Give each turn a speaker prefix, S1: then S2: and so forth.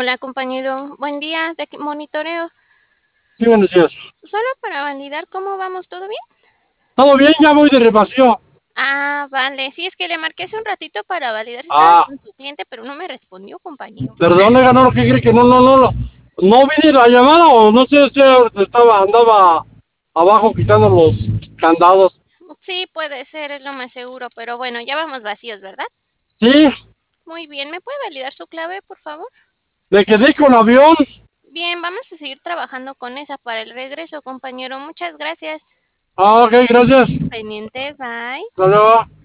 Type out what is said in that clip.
S1: Hola, compañero. Buen día. De monitoreo.
S2: Sí, buenos días.
S1: Solo para validar cómo vamos, ¿todo bien?
S2: ¿Todo bien? Ya voy de repasión.
S1: Ah, vale. Sí, es que le marqué hace un ratito para validar si estaba
S2: Ah,
S1: con su cliente, pero no me respondió, compañero.
S2: perdón, no, ¿qué cree que no vine la llamada o no sé si andaba abajo quitando los candados?
S1: Sí, puede ser, es lo más seguro, pero bueno, ya vamos vacíos, ¿verdad?
S2: Sí,
S1: Muy bien. ¿Me puede validar su clave, por favor?
S2: me quedé con avión.
S1: Bien, vamos a seguir trabajando con esa para el regreso, compañero. Muchas gracias.
S2: Ah, ok, gracias.
S1: Pendiente, bye.
S2: Hasta luego.